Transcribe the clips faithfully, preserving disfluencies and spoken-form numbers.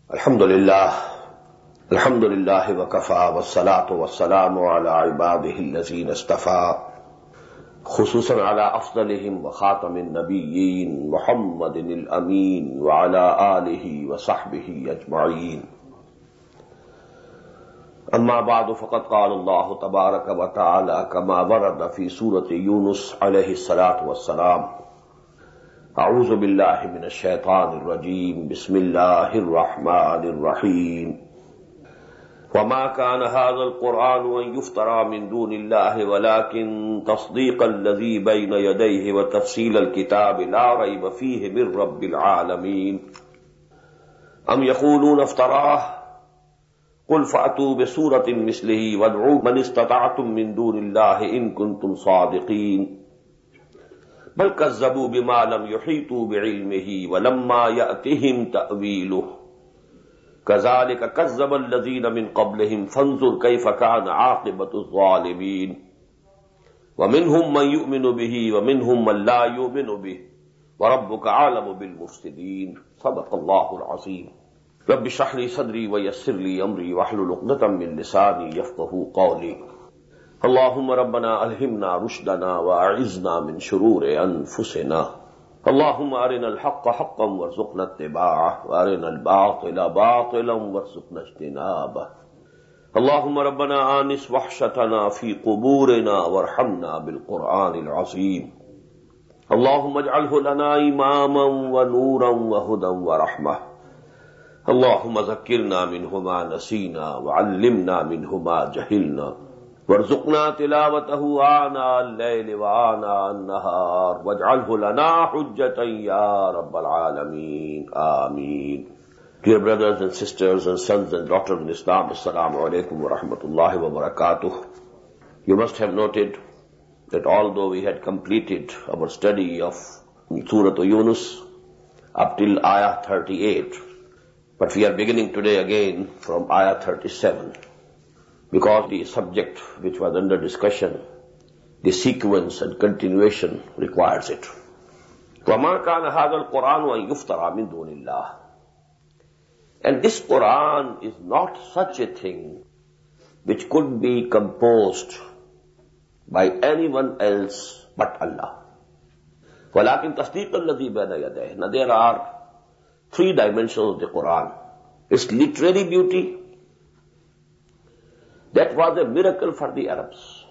Alhamdulillah, Alhamdulillah wa kafa wa salatu wa salamu ala ibadihi allazina istafa, khususan ala afdalihim wa khatamin nabiyyin Muhammadin al-amin wa ala alihi wa sahbihi ajma'in. Amma ba'du faqad qala Allah tabaraka wa ta'ala kama warada fi surati Yunus alayhi salatu wa salam. أعوذ بالله من الشيطان الرجيم بسم الله الرحمن الرحيم وما كان هذا القرآن أن يفترى من دون الله ولكن تصديق الذي بين يديه وتفصيل الكتاب لا ريب فيه من رب العالمين أم يقولون افتراه قل فأتوا بسورة مثله وادعوا من استطعتم من دون الله إن كنتم صادقين بل كذبوا بما لم يحيطوا بعلمه ولما يأتهم تأويله كذلك كذب الذين من قبلهم فانظر كيف كان عاقبة الظالمين ومنهم من يؤمن به ومنهم من لا يؤمن به وربك أعلم بالمفسدين صدق الله العظيم رب اشرح لي صدري ويسر لي أمري واحلل عقدة من لساني يفقهوا قولي اللهم ربنا ألهمنا رشدنا وأعذنا من شرور أنفسنا اللهم أرنا الحق حقا وارزقنا اتباعه وأرنا الباطل باطلا وارزقنا اجتنابه اللهم ربنا آنس وحشتنا في قبورنا وارحمنا بالقرآن العظيم اللهم اجعله لنا إماما ونورا وهدى ورحمة اللهم ذكرنا منه ما نسينا وعلمنا منه ما جهلنا وارزقنا تلاوته آناء الليل وآناء النهار واجعله لنا حجة يا رب العالمين آمين. Dear brothers and sisters and sons and daughters in Islam, Assalamu alaikum wa rahmatullahi wa barakatuh. You must have noted that although we had completed our study of Surah Yunus up till ayah thirty-eight, but we are beginning today again from ayah thirty-seven. Because the subject which was under discussion, the sequence and continuation requires it. وَمَا كَانَ هَذَا الْقُرْآنُ أَن يُفْتَرَى مِن دُونِ اللَّهِ. And this Quran is not such a thing which could be composed by anyone else but Allah. وَلَكِنْ تَصْدِيقَ الَّذِي بَيْنَ يَدَيْهِ. Now there are three dimensions of the Quran. Its literary beauty. That was a miracle for the Arabs.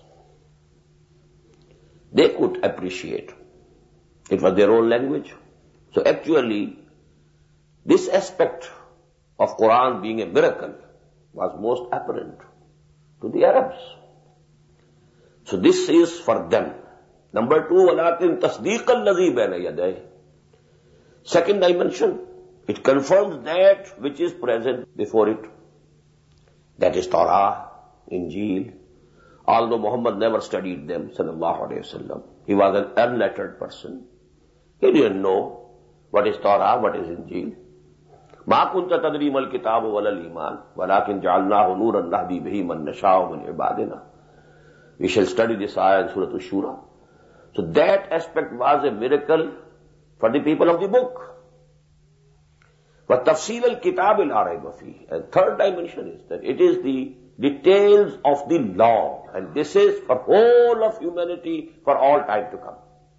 They could appreciate. It was their own language. So actually, this aspect of Quran being a miracle was most apparent to the Arabs. So this is for them. Number two, وَلَكِنْ تَصْدِيقَ الَّذِي بَيْنَ يَدَيْهِ. Second dimension, it confirms that which is present before it. That is Torah, Injil, although Muhammad never studied them, sallallahu alayhi wasallam. He was an unlettered person. He didn't know what is Torah, what is Injil. مَا كُنْتَ تَدْرِي مَا الْكِتَابُ وَلَا الْإِيمَانُ وَلَكِنْ جَعَلْنَاهُ نُورًا نَهْدِي بِهِ مَن نَّشَاءُ مِنْ عِبَادِنَا. We shall study this ayah in Surah Ash-Shura. So that aspect was a miracle for the people of the book. وَتَفْصِيلَ الْكِتَابِ لَا رَيْبَ فِيهِ. And third dimension is that it is the details of the law, and this is for whole of humanity for all time to come.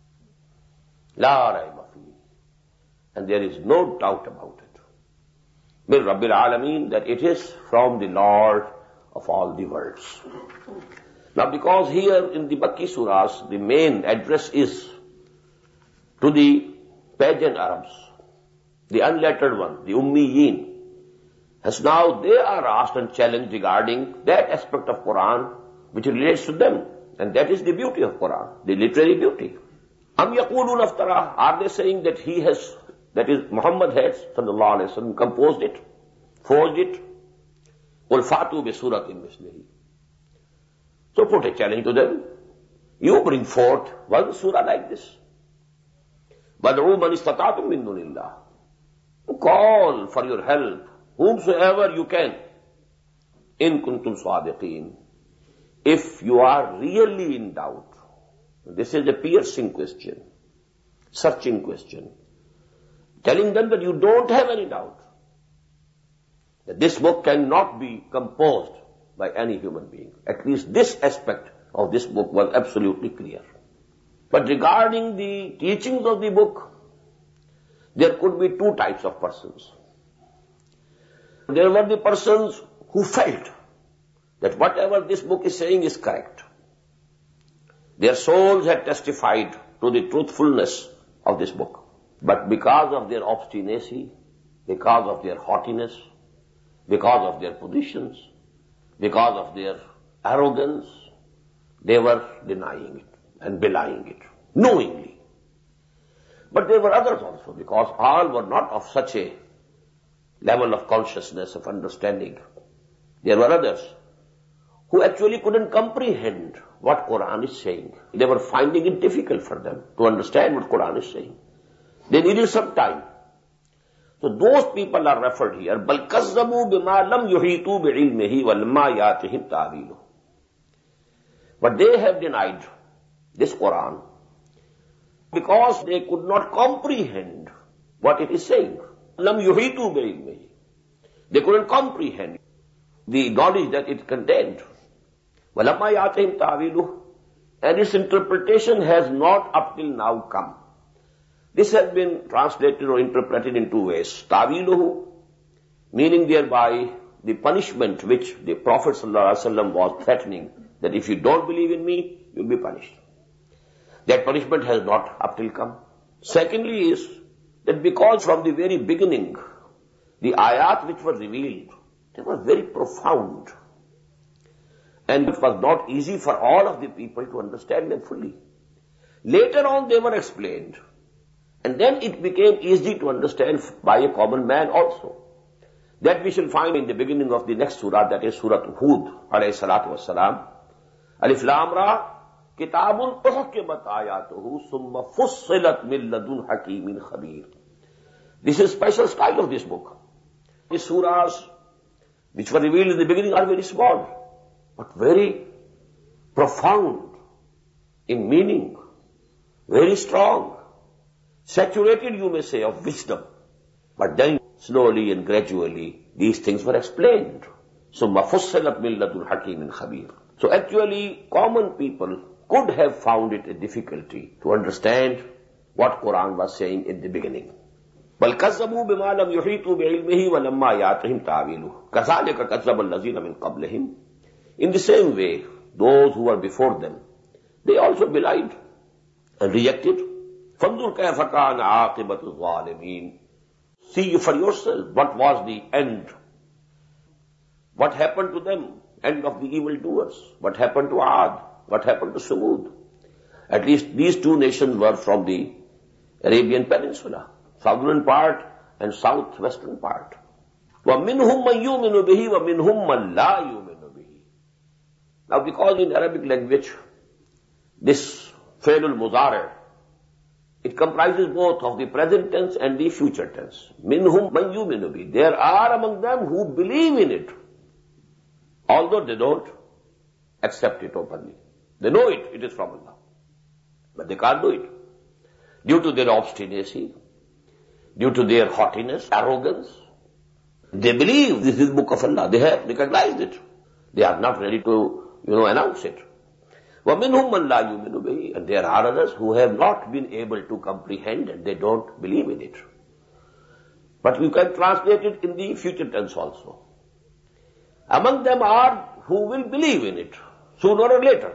La rayba fihi. And there is no doubt about it. Min Rabbil Alameen, that it is from the Lord of all the worlds. Now because here in the Makki surahs, the main address is to the pagan Arabs, the unlettered one, the Ummiyin. As now they are asked and challenged regarding that aspect of Quran which relates to them. And that is the beauty of Quran, the literary beauty. Am yaqulun aftara. Are they saying that he has, that is Muhammad has, sallallahu alayhi wa sallam, composed it, forged it? Qul fatu bi suratin mislihi. So put a challenge to them. You bring forth one surah like this. Bad'u man istata'tum min dunillah. Call for your help whomsoever you can. In kuntum sadiqeen. If you are really in doubt. This is a piercing question, searching question. Telling them that you don't have any doubt. This book cannot be composed by any human being. At least this aspect of this book was absolutely clear. But regarding the teachings of the book, there could be two types of persons. There were the persons who felt that whatever this book is saying is correct. Their souls had testified to the truthfulness of this book. But because of their obstinacy, because of their haughtiness, because of their positions, because of their arrogance, they were denying it and belying it, knowingly. But there were others also, because all were not of such a level of consciousness, of understanding. There were others who actually couldn't comprehend what Quran is saying. They were finding it difficult for them to understand what Quran is saying. They needed some time. So those people are referred here. بَلْ كَذَّبُوا بِمَا لَمْ يُحِيطُوا بِعِلْمِهِ وَلَمَّا يَأْتِهِمْ تَأْوِيلُهُ. But they have denied this Quran because they could not comprehend what it is saying. لَمْ يُحِيطُوا بِعِلْمِهِ. They couldn't comprehend the knowledge that it contained. وَلَمَّا يَأْتِهِمْ تَأْوِيلُهُ. And its interpretation has not up till now come. This has been translated or interpreted in two ways. Tawiluhu, meaning thereby the punishment which the Prophet ﷺ was threatening, that if you don't believe in me, you'll be punished. That punishment has not up till come. Secondly is that because from the very beginning, the ayat which were revealed, they were very profound. And it was not easy for all of the people to understand them fully. Later on they were explained. And then it became easy to understand by a common man also. That we shall find in the beginning of the next surah, that is Surah Hud, alayhi salatu wassalam. Alif Lam Ra, Kitabun uhkimat ayatuhu, summa fussilat min ladun hakimin khabir. This is special style of this book. The surahs which were revealed in the beginning are very small, but very profound in meaning, very strong. Saturated, you may say, of wisdom. But then, slowly and gradually, these things were explained. Summa fussilat min ladun hakimin khabir. So actually, common people could have found it a difficulty to understand what Quran was saying in the beginning. بَلْ كَذَّبُوا بِمَا لَمْ يُحِيطُوا بِعِلْمِهِ وَلَمَّا يَأْتِهِمْ تَأْوِيلُهُ كَذَلِكَ كَذَّبَ الَّذِينَ مِنْ قَبْلِهِمْ. In the same way, those who were before them, they also belied and rejected. فَانْظُرْ كَيْفَ كَانَ عَاقِبَةُ الظَّالِمِينَ. See for yourself what was the end. What happened to them? End of the evildoers. What happened to Ad? What happened to Samud? At least these two nations were from the Arabian Peninsula, southern part and southwestern part. وَمِنْهُمْ مَنْ يُؤْمِنُ بِهِ وَمِنْهُمْ مَنْ لَا يُؤْمِنُ بِهِ. Now because in Arabic language, this فعل المضارع, it comprises both of the present tense and the future tense. Minhum man yu'minu bihi. There are among them who believe in it, although they don't accept it openly. They know it, it is from Allah. But they can't do it. Due to their obstinacy, due to their haughtiness, arrogance, they believe this is book of Allah. They have recognized it. They are not ready to, you know, announce it. وَمِنْهُمْ مَنْ لَا يُؤْمِنُ بِهِ. And there are others who have not been able to comprehend and they don't believe in it. But you can translate it in the future tense also. Among them are who will believe in it, sooner or later.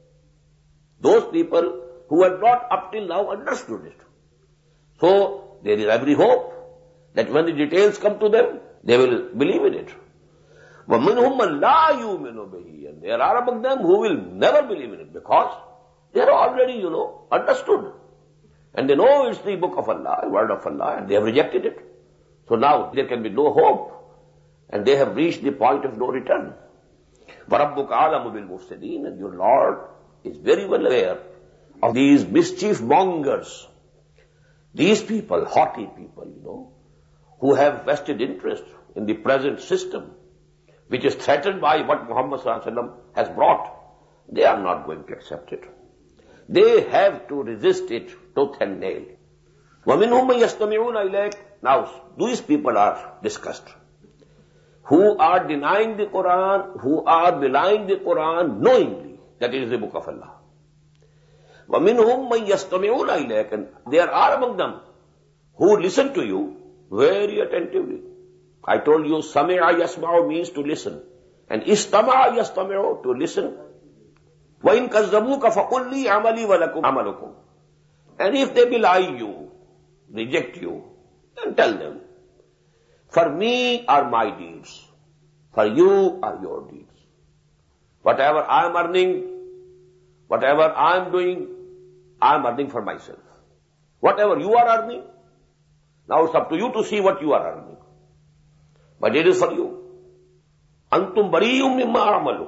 Those people who had not up till now understood it. So, there is every hope that when the details come to them, they will believe in it. وَمِنْهُمْ مَنْ لَا يُؤْمِنُ بِهِ. And there are among them who will never believe in it because they are already, you know, understood. And they know it's the book of Allah, word of Allah, and they have rejected it. So now there can be no hope. And they have reached the point of no return. وَرَبُّكَ عَالَمُ بِالْمُفْسِدِينَ. And your Lord is very well aware of these mischief mongers. These people, haughty people, you know, who have vested interest in the present system, which is threatened by what Muhammad sallallahu alaihi wasallam has brought. They are not going to accept it. They have to resist it tooth and nail. وَمِنْهُمْ مَنْ يَسْتَمِعُونَ إِلَيْكَ. Now, these people are discussed. who are denying the Quran, who are belying the Quran knowingly that it is the book of Allah. وَمِنْهُمْ مَنْ يَسْتَمِعُونَ إِلَيْكَ, and there are among them who listen to you very attentively. I told you, sami'a yasma'u means to listen, and istama'a yastami'u, to listen. وَإِنْ كَذَّبُوكَ فَقُلْ لِي عَمَلِي وَلَكُمْ عَمَلُكُمْ. And if they belie you, reject you, then tell them, for me are my deeds, for you are your deeds. Whatever I am earning, whatever I am doing, I am earning for myself. Whatever you are earning, now it's up to you to see what you are earning. But it is for you. Antum bariyum mimma amalu.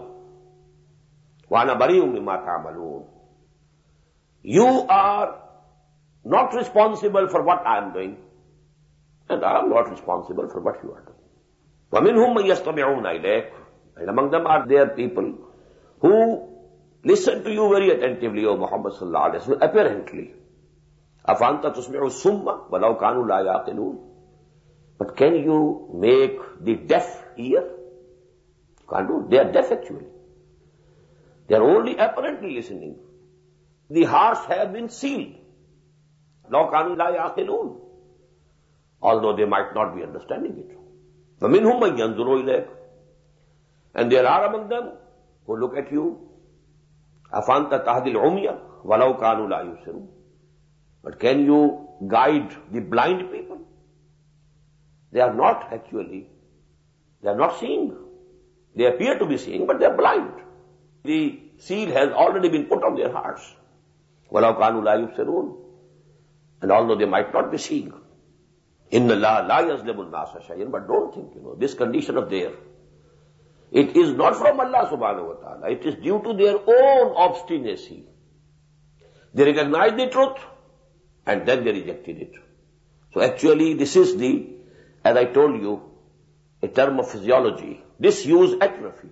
Wa ana bariyum mimma ta'malun. You are not responsible for what I am doing, and I am not responsible for what you are doing. وَمِنْهُمْ مَنْ يَسْتَمِعُونَ إِلَيْكَ, and among them are there people who listen to you very attentively, O Muhammad sallallahu alaihi wasallam, apparently. أَفَأَنْتَ تُسْمِعُ السُّمَّ وَلَوْ كَانُوا لَا يَعْقِلُونَ. But can you make the deaf hear? You can't do it. They are deaf actually. They are only apparently listening. The hearts have been sealed. لَوْ كَانُوا لَا يَعْقِلُونَ. Although they might not be understanding it. وَمِنْهُمْ مَنْ يَنْظُرُ إِلَيْكَ, and there are among them who look at you. أَفَأَنْتَ تَهْدِي الْعُمْيَ وَلَوْ كَانُوا لَا يُبْصِرُونَ. But can you guide the blind people? They are not actually, they are not seeing. They appear to be seeing, but they are blind. The seal has already been put on their hearts. وَلَوْ كَانُوا لَا يُبْصِرُونَ. And although they might not be seeing. إِنَّ اللَّهَ لَا يَظْلِمُ النَّاسَ شَيْئًا. But don't think, you know, this condition of theirs, it is not from Allah subhanahu wa ta'ala. It is due to their own obstinacy. They recognized the truth, and then they rejected it. So actually, this is the, as I told you, a term of physiology, disuse atrophy.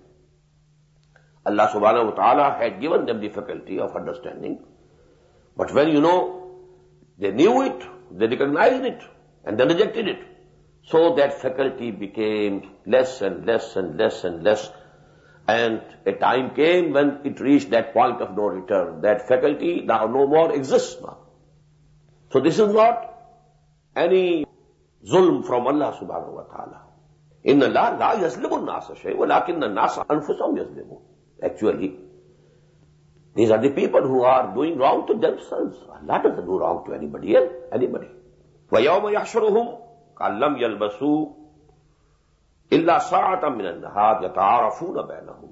Allah subhanahu wa ta'ala had given them the faculty of understanding. But when, you know, they knew it, they recognized it, and then rejected it. So that faculty became less and less and less and less. And a time came when it reached that point of no return. That faculty now no more exists now. So this is not any zulm from Allah subhanahu wa ta'ala. Inna Allah la yazlimu an-nasa shay, walakinna an-nasa anfusahum yazlimun. Actually, these are the people who are doing wrong to themselves. Allah doesn't do wrong to anybody else, anybody. وَيَوْمَ يَحْشُرُهُمْ كَأَلَّمْ يَلْبَسُوا إِلَّا سَاعَةً مِنَ النَّهَارِ يَتَعَارَفُونَ بَيْنَهُمْ.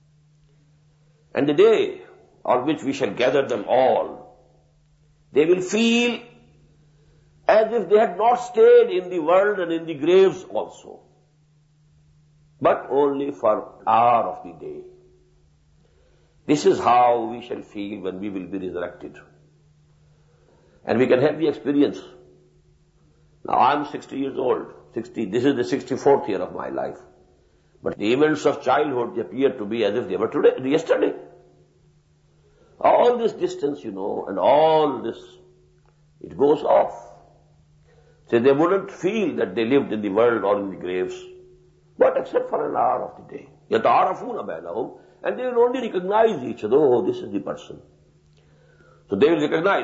And the day on which we shall gather them all, they will feel as if they had not stayed in the world and in the graves also, but only for an hour of the day. This is how we shall feel when we will be resurrected. And we can have the experience. Now I am sixty years old. sixty, this is the sixty-fourth year of my life. But the events of childhood appear to be as if they were today, yesterday. All this distance, you know, and all this, it goes off. So they wouldn't feel that they lived in the world or in the graves, but except for an hour of the day. يَتَعَارَفُونَ بَيْنَهُمْ. And they will only recognize each other. Oh, this is the person. So they will recognize.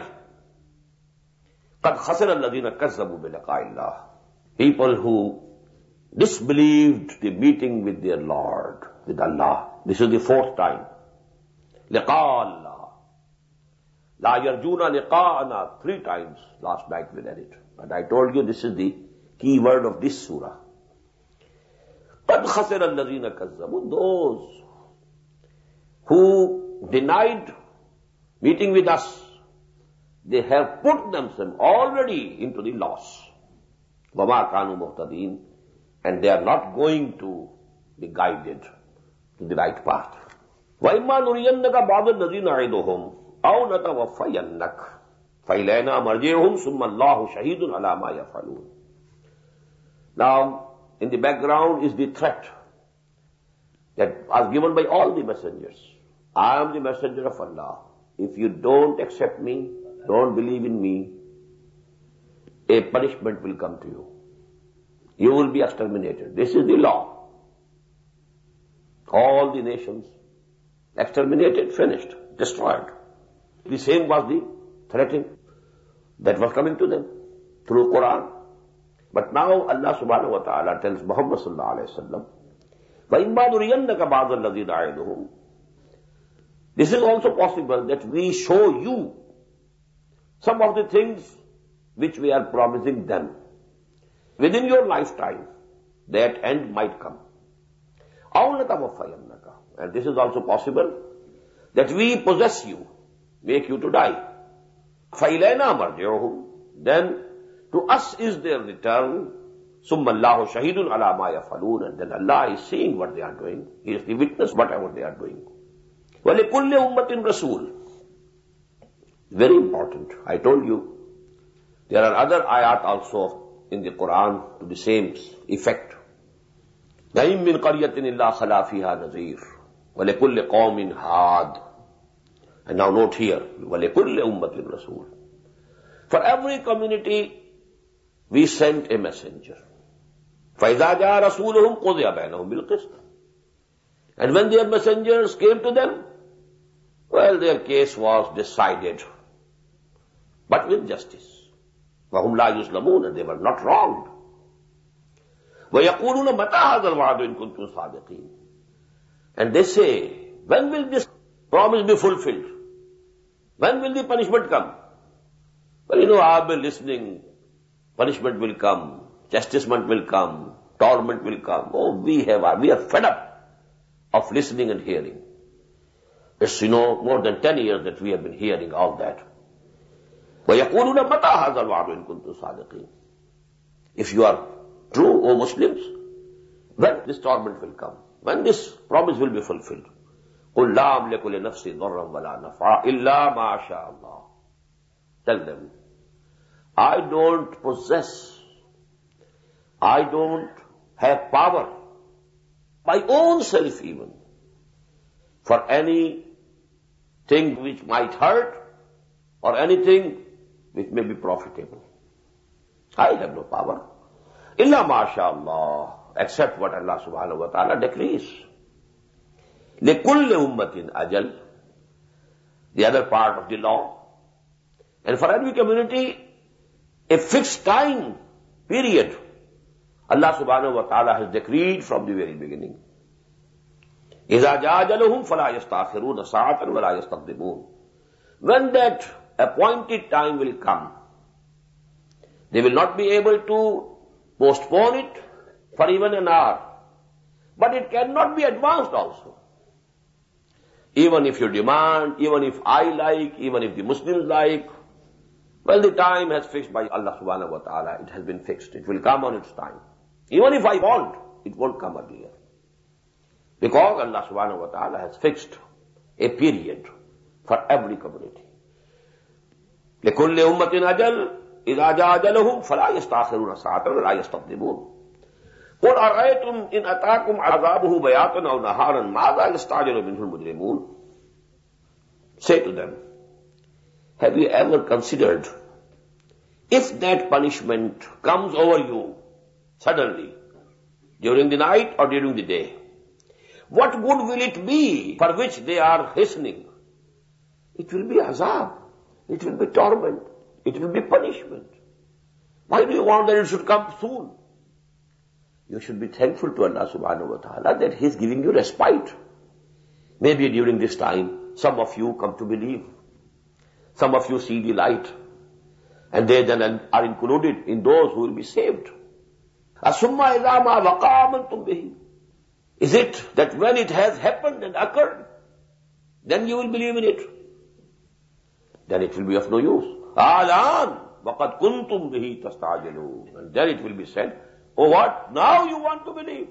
قَدْ خَسِرَ الَّذِينَ كَذَّبُوا بِلِقَاءِ اللَّهِ. People who disbelieved the meeting with their Lord, with Allah. This is the fourth time. لِقَاءَ اللَّهِ. لَا يَرْجُونَ لِقَاءَنَا. Three times last night we read it. But I told you this is the key word of this surah. قَدْ خَسِرَ الَّذِينَ كَذَّبُوا. Those who denied meeting with us, they have put themselves already into the loss. وَمَا كَانُوا مُهْتَدِينَ. And they are not going to be guided to the right path. وَإِمَّا نُرِيَنَّكَ بَعْضَ الَّذِينَ نَعِدُهُمْ أَوْ نَتَوَفَّيَنَّكَ فَإِلَيْنَا مَرْجِعُهُمْ ثُمَّ اللَّهُ شَهِيدٌ عَلَى مَا يَفْعَلُونَ. Now, in the background is the threat that was given by all the messengers. I am the messenger of Allah. If you don't accept me, don't believe in me, a punishment will come to you. You will be exterminated. This is the law. All the nations exterminated, finished, destroyed. The same was the threatening that was coming to them through Quran. But now Allah subhanahu wa ta'ala tells Muhammad sallallahu alayhi wa sallam, وَإِمَّا نُرِيَنَّكَ بَعْضَ الَّذِي نَعِدُهُمْ. This is also possible that we show you some of the things which we are promising them. Within your lifetime, that end might come. And this is also possible that we possess you, make you to die. فَإِلَيْنَا مَرْجِعُهُمْ. Then to us is their return. ثُمَّ اللَّهُ شَهِيدٌ عَلَى مَا يَفْعَلُونَ. And then Allah is seeing what they are doing. He is the witness whatever they are doing. وَلِكُلِّ أُمَّةٍ رَسُولٌ. Very important. I told you, there are other ayat also in the Quran to the same effect. نَعِمْ مِنْ قَرْيَةٍ إِلَّا خَلَا فِيهَا نَذِيرٌ وَلِكُلِّ قَوْمٍ هَادٍ. And now note here, وَلِكُلِّ أُمَّةٍ رَسُولٌ. For every community, we sent a messenger. فَإِذَا جَاءَ رَسُولُهُمْ قُضِيَ بَيْنَهُمْ بِالْقِسْطِ. And when their messengers came to them, well, their case was decided, but with justice. وَهُمْ لَا يُظْلَمُونَ. And they were not wronged. وَيَقُولُونَ مَتَى هَذَا الْوَعْدُ إِن كُنتُمْ صَادِقِينَ. And they say, when will this promise be fulfilled? When will the punishment come? Well, you know, I've been listening. Punishment will come. Chastisement will come. Torment will come. Oh, we have, we are fed up of listening and hearing. It's, you know, more than ten years that we have been hearing all that. وَيَقُولُونَ مَتَى هَذَا الْوَعْدُ إِن كُنتُمْ صَادِقِينَ. If you are true, O Muslims, when this torment will come? When this promise will be fulfilled? قُلْ لَا أَمْلِكُ لِنَفْسِي ضَرًّا وَلَا نَفْعًا إِلَّا مَا شَاءَ اللَّهُ. Tell them, I don't possess, I don't have power, my own self even, for anything which might hurt or anything which may be profitable. I have no power. Illa masha'Allah, except what Allah subhanahu wa ta'ala decrees. لِكُلِّ أُمَّةٍ أَجَلٍ. The other part of the law. And for every community, a fixed time period, Allah subhanahu wa ta'ala has decreed from the very beginning. إِذَا جَاءَ أَجَلُهُمْ فَلَا يَسْتَأْخِرُونَ سَاعَةً وَلَا يَسْتَقْدِمُونَ. When that appointed time will come, they will not be able to postpone it for even an hour. But it cannot be advanced also. Even if you demand, even if I like, even if the Muslims like, well, the time has fixed by Allah subhanahu wa ta'ala. It has been fixed. It will come on its time. Even if I want, it won't come earlier. Because Allah subhanahu wa ta'ala has fixed a period for every community. لِكُلِّ أُمَّةٍ أَجَلٍ إِذَا جَاءَ أَجَلُهُمْ فَلَا يَسْتَأْخِرُونَ سَاعَةً وَلَا يَسْتَقْدِمُونَ. قُلْ أَرَأَيْتُمْ إِنْ أَتَاكُمْ عَذَابُهُ بَيَاتًا أَوْ نَهَارًا مَاذَا يَسْتَعْجِلُ مِنْهُ الْمُجْرِمُونَ. Say to them, have you ever considered, if that punishment comes over you suddenly, during the night or during the day, what good will it be for which they are hastening? It will be azab, it will be torment, it will be punishment. Why do you want that it should come soon? You should be thankful to Allah subhanahu wa ta'ala that He is giving you respite. Maybe during this time, some of you come to believe. Some of you see the light. And they then are included in those who will be saved. أَسُمَّا إِذَا مَا وَقَعَ آمَنْتُمْ بِهِ. Is it that when it has happened and occurred, then you will believe in it? Then it will be of no use. آلَانْ وَقَدْ كُنْتُمْ بِهِ تَسْتَعْجِلُونَ. And then it will be said, oh what? Now you want to believe.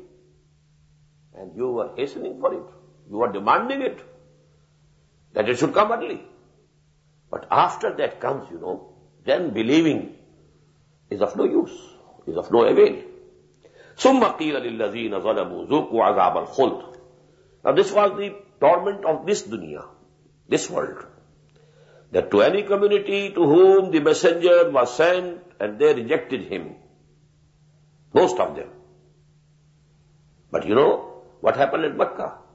And you were hastening for it. You were demanding it. That it should come early. But after that comes, you know, then believing is of no use, is of no avail. ثُمَّ قِيلَ لِلَّذِينَ ظَلَمُوا ذُوقُوا عَذَابَ الْخُلْدِ. Now this was the torment of this dunya, this world. That to any community to whom the messenger was sent and they rejected him, most of them. But you know what happened at Makkah?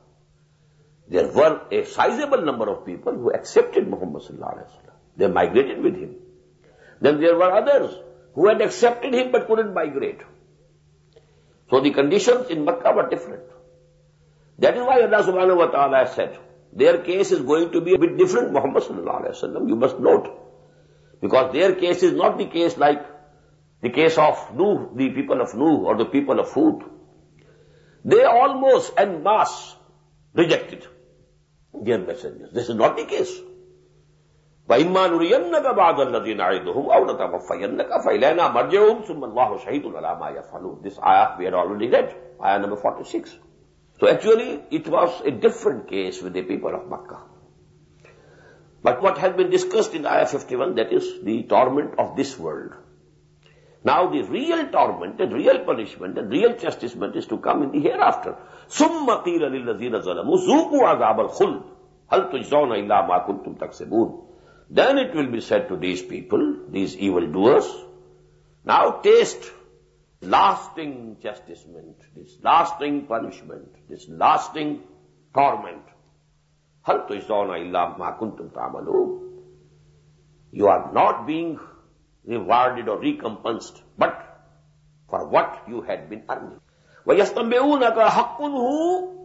There were a sizable number of people who accepted Muhammad sallallahu alaihi wasallam. They migrated with him. Then there were others who had accepted him but couldn't migrate. So the conditions in Makkah were different. That is why Allah subhanahu wa ta'ala said, their case is going to be a bit different, Muhammad sallallahu alaihi wasallam, you must note. Because their case is not the case like the case of Nuh, the people of Nuh or the people of Hud. They almost en masse rejected their messengers. This is not the case. وَإِمَّا نُرِيَنَّكَ بَعْضَ الَّذِينَ نَعِدُهُمْ أَوْ نَتَوَفَّيَنَّكَ فَإِلَيْنَا مَرْجِعُهُمْ ثُمَّ اللَّهُ شَهِيدٌ عَلَىٰ مَا يَفْعَلُونَ. This ayah we had already read, ayah number forty-six. So actually, it was a different case with the people of Makkah. But what has been discussed in ayah fifty-one, that is the torment of this world. Now the real torment and real punishment and real chastisement is to come in the hereafter. ثُمَّ قِيلَ لِلَّذِينَ ظَلَمُوا ذُوقُوا عَذَابَ الْخُلْدِ هَلْ تُجْزَوْنَ إِلَّا مَا كُنتُمْ تَكْسِبُونَ. Then it will be said to these people, these evildoers, now taste lasting chastisement, this lasting punishment, this lasting torment. هَلْ تُجْزَوْنَ إِلَّا مَا كُنتُمْ تَعْمَلُونَ. You are not being rewarded or recompensed, but for what you had been earning. وَيَسْتَنْبِئُونَكَ حَقٌّ هُوَ.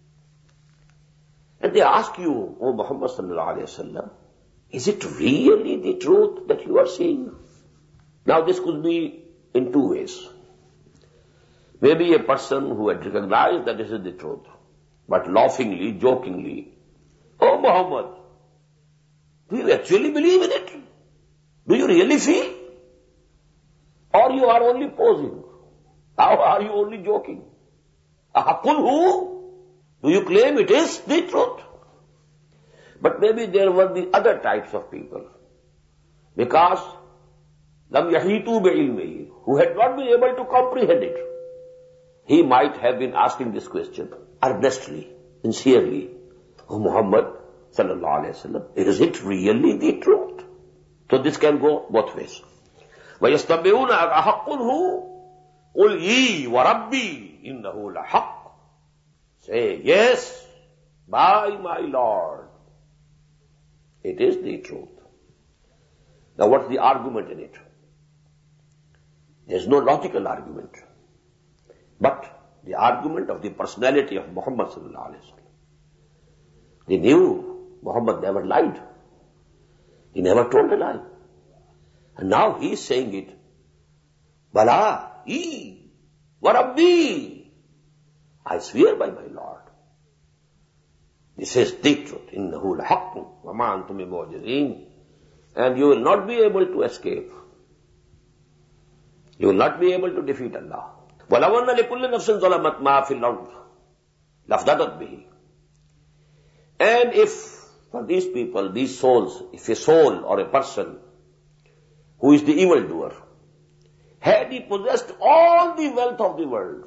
And they ask you, O Muhammad sallallahu alayhi wa sallam, is it really the truth that you are saying? Now this could be in two ways. Maybe a person who had recognized that this is the truth, but laughingly, jokingly, Oh Muhammad, do you actually believe in it? Do you really feel? Or you are only posing? Or are you only joking? Ahaqulhu? Do you claim it is the truth? But maybe there were the other types of people. Because lam yahitu bi'ilmihi, who had not been able to comprehend it. He might have been asking this question earnestly, sincerely. Oh Muhammad sallallahu alayhi wa sallam, is it really the truth? So this can go both ways. وَيَسْتَنْبِئُونَ أَحَقٌّ هُوَ قُلْ يِي وَرَبِّي إِنَّهُ لَحَقٌّ. Say, yes, by my Lord, it is the truth. Now what's the argument in it? There's no logical argument. But the argument of the personality of Muhammad sallallahu alayhi wa sallam. They knew Muhammad never lied. He never told a lie. And now he is saying it. Bala, ee, wa Rabbi. I swear by my Lord. This is the truth. Innahu lahaqqun wa ma antum bimu'jizin. And you will not be able to escape. You will not be able to defeat Allah. وَلَوَنَّ لِكُلِّ نَفْسٍ ظَلَمَتْ مَا فِي الْأَرْضِ لَافْتَدَتْ بِهِ. And if for these people, these souls, if a soul or a person who is the evildoer, had he possessed all the wealth of the world,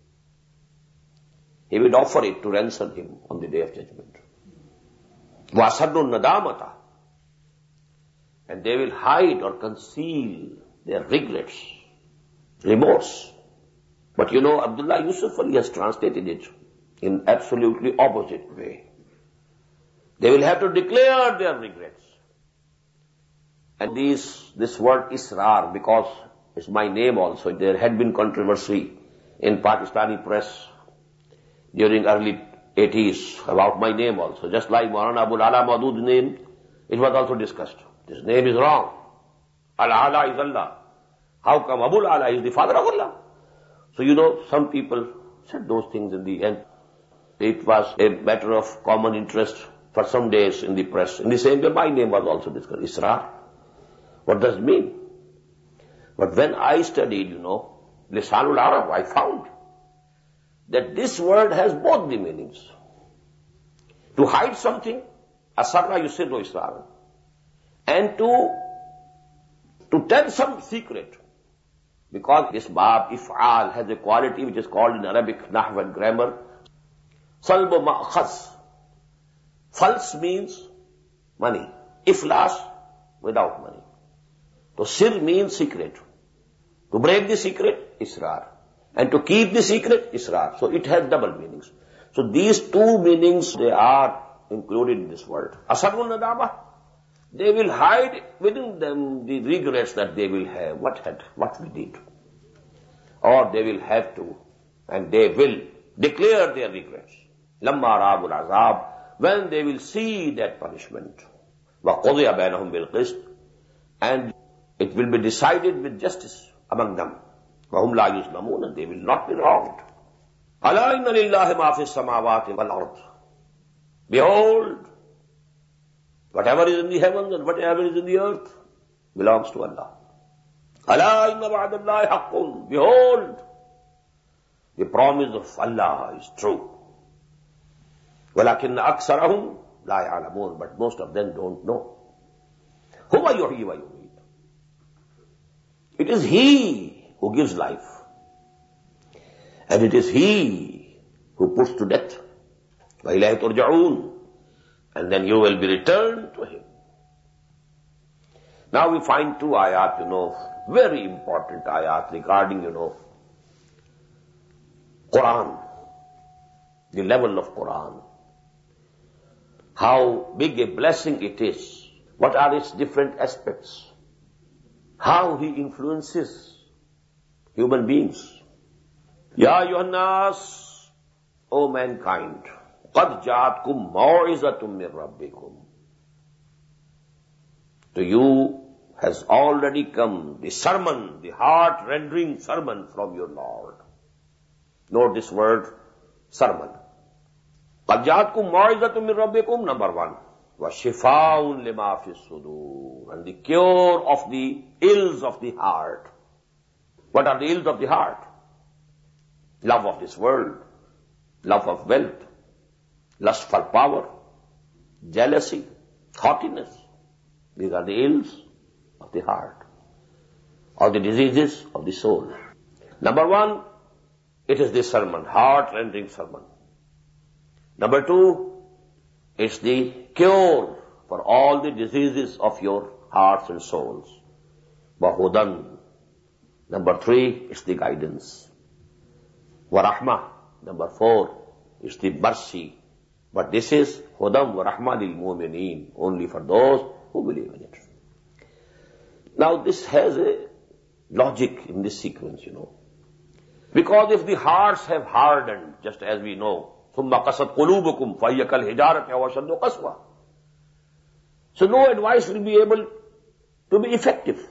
he will offer it to ransom him on the day of judgment. وَأَسَرُّ النَّدَامَةَ. And they will hide or conceal their regrets, remorse. But you know, Abdullah Yusuf Ali has translated it in absolutely opposite way. They will have to declare their regrets. And these, this word Israr, because it's my name also, there had been controversy in Pakistani press during early eighties about my name also. Just like Maulana Abul Ala Maudud's name, it was also discussed. This name is wrong. Al-Ala is Allah. How come Abul Ala is the father of Allah? So you know, some people said those things in the end. It was a matter of common interest for some days in the press. In the same way, my name was also discussed. Israr. What does it mean? But when I studied, you know, Lisanul Arab, I found that this word has both the meanings. To hide something, asarra yusirru israr. And to, to tell some secret. Because this bab, if'al, has a quality which is called in Arabic, nahw and grammar, salbu ma'khaz. Fals means money. Iflas, without money. So sir means secret. To break the secret, israr. And to keep the secret, israr. So it has double meanings. So these two meanings, they are included in this word. Asarun nadama, they will hide within them the regrets that they will have. What had, what we did. Or they will have to, and they will declare their regrets. Lamma ra'ul azab, when they will see that punishment. Wa qudiya bainahum bil qist, and it will be decided with justice among them. Wa hum la yuzlamun, and they will not be wronged. Ala inna lillahi ma fis samawati wal ard. Behold, whatever is in the heavens and whatever is in the earth belongs to Allah. Ala inna wa'dallahi haqqun. Behold, the promise of Allah is true. Walakinna aksarahum la ya'lamun, but most of them don't know. Huwa yuhyi wa yumeet. It is He who gives life. And it is He who puts to death. Wa ilayhi turja'un. And then you will be returned to Him. Now we find two ayat, you know, very important ayat regarding, you know, Quran, the level of Quran, how big a blessing it is, what are its different aspects, how He influences human beings. Ya ayyuhannas, O mankind, qad ja'atkum maw'izatum min rabbikum. To you has already come the sermon, the heart-rendering sermon from your Lord. Note this word, sermon. قَدْ جَاءَتْكُمْ مَوْعِظَةٌ مِّن رَبِّكُمْ, number one. وَشِفَاءٌ لِمَا فِي الصُّدُورِ, and the cure of the ills of the heart. What are the ills of the heart? Love of this world, love of wealth, lust for power, jealousy, haughtiness. These are the ills of the heart, or the diseases of the soul. Number one, it is the sermon, heart-rending sermon. Number two, it's the cure for all the diseases of your hearts and souls. Wahudan. Number three, it's the guidance. Warahmah. Number four, it's the mercy. But this is Hudam wa Rahmah lil Mu'mineen, only for those who believe in it. Now this has a logic in this sequence, you know. Because if the hearts have hardened, just as we know, ثُمَّ قَسَتْ قُلُوبُكُمْ فَهِيَ كَالْحِجَارَةِ أَوْ أَشَدُّ قَسْوَةً. So no advice will be able to be effective.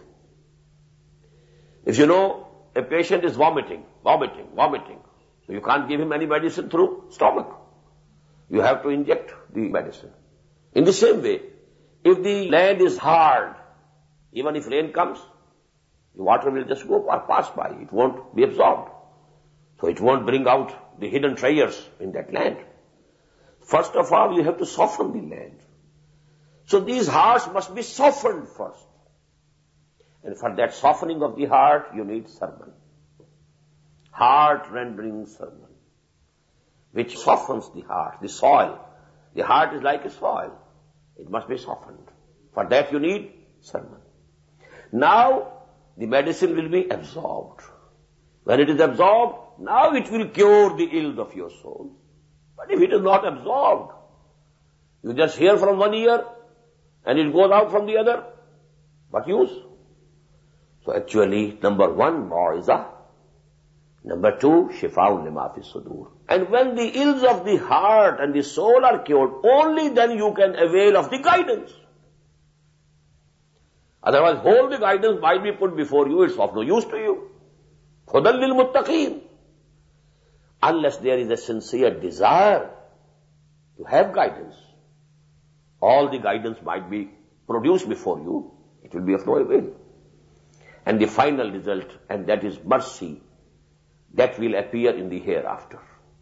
If you know a patient is vomiting, vomiting, vomiting, so you can't give him any medicine through stomach. You have to inject the medicine. In the same way, if the land is hard, even if rain comes, the water will just go pass by. It won't be absorbed. So it won't bring out the hidden treasures in that land. First of all, you have to soften the land. So these hearts must be softened first. And for that softening of the heart, you need sermon. Heart-rendering sermon, which softens the heart, the soil. The heart is like a soil. It must be softened. For that you need sermon. Now, the medicine will be absorbed. When it is absorbed, now it will cure the ills of your soul. But if it is not absorbed, you just hear from one ear and it goes out from the other, what use? So actually, number one, mau'izah. Number two, shifa'un lima fi sudur. And when the ills of the heart and the soul are cured, only then you can avail of the guidance. Otherwise, whole the guidance might be put before you, it's of no use to you. Hudan lil muttaqeen. Unless there is a sincere desire to have guidance, all the guidance might be produced before you, it will be of no avail. And the final result, and that is mercy, that will appear in the hereafter.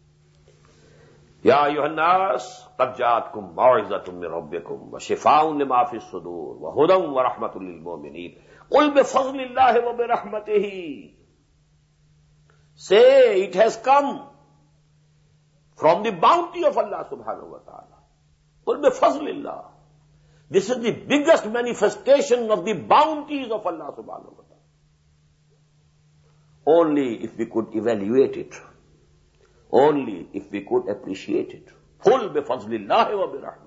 Ya ayyuhan nas, qad ja'atkum maw'izatum min rabbikum wa shifaa'un lima fi as-sudur wa hudan wa rahmatun lil mu'minin. Qul bi fadlillahi wa bi rahmatihi. Say, it has come from the bounty of Allah subhanahu wa ta'ala. Qul bi fadlillah. This is the biggest manifestation of the bounties of Allah subhanahu wa ta'ala. Only if we could evaluate it, only if we could appreciate it. قُلْ بِفَضْلِ اللَّهِ وَبِرَحْمَتِهِ.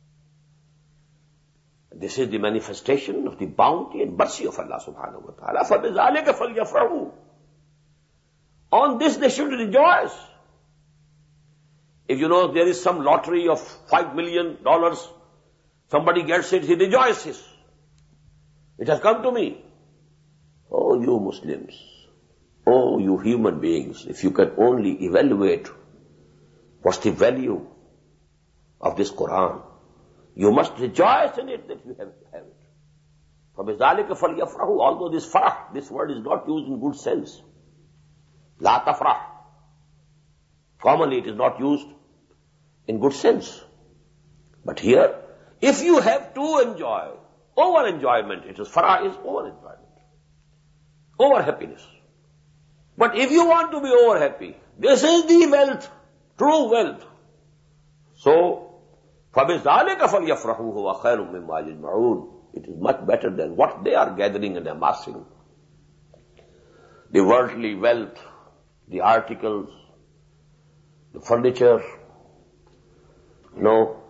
This is the manifestation of the bounty and mercy of Allah subhanahu wa ta'ala. فَبِذَلِكَ فَلْيَفْرَحُوا. On this they should rejoice. If you know there is some lottery of five million dollars, somebody gets it, he rejoices. It has come to me. Oh, you Muslims, oh, you human beings, if you can only evaluate what's the value of this Quran, you must rejoice in it that you have, have it. فَبِذَلِكَ فَلْيَفْرَحُوا. Although this farah, this word is not used in good sense. لَا تَفْرَحْ. Commonly it is not used in good sense. But here, if you have to enjoy, over enjoyment, it is farah is over enjoyment, over happiness. But if you want to be over happy, this is the wealth, true wealth. So, فَبِذَلِكَ فَلْيَفْرَحُوا هُوَ خَيْرٌ مِّمَّا يَجْمَعُونَ. It is much better than what they are gathering and amassing. The worldly wealth, the articles, the furniture, you know,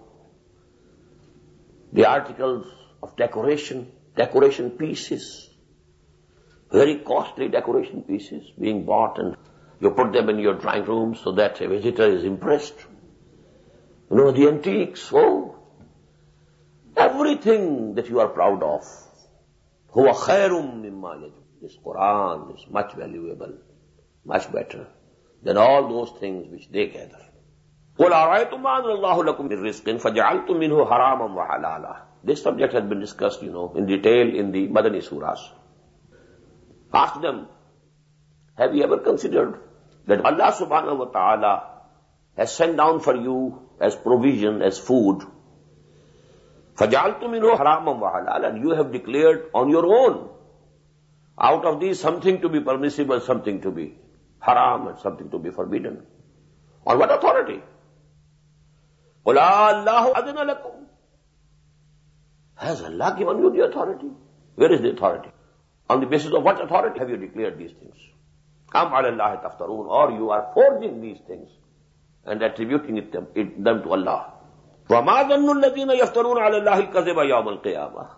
the articles of decoration, decoration pieces, very costly decoration pieces being bought, and you put them in your drawing room so that a visitor is impressed. You know, the antiques, oh, everything that you are proud of. هُوَ خَيْرٌ مِّمَّا يَجْمَعُونَ. This Quran is much valuable, much better than all those things which they gather. قُلْ أَرَأَيْتُمْ مَا أَنزَلَ اللَّهُ لَكُم مِّن رِّزْقٍ فَجَعَلْتُم مِّنْهُ حَرَامًا وَحَلَالًا. This subject has been discussed, you know, in detail in the Madani surahs. Ask them, have you ever considered that Allah subhanahu wa ta'ala has sent down for you as provision, as food, فَجَعَلْتُم مِّنْهُ حَرَامًا وَحَلَالًا. You have declared on your own, out of these something to be permissible, something to be haram, and something to be forbidden. On what authority? قُلْ اللَّهُ أَذِنَ لَكُمْ. Has Allah given you the authority? Where is the authority? On the basis of what authority have you declared these things? أَمْ عَلَى اللَّهِ تَفْتَرُونَ. Or you are forging these things and attributing it them, it, them to Allah. وَمَا ظَنُّ الَّذِينَ يَفْتَرُونَ عَلَى اللَّهِ الْكَذِبَ يَوْمَ الْقِيَامَةِ.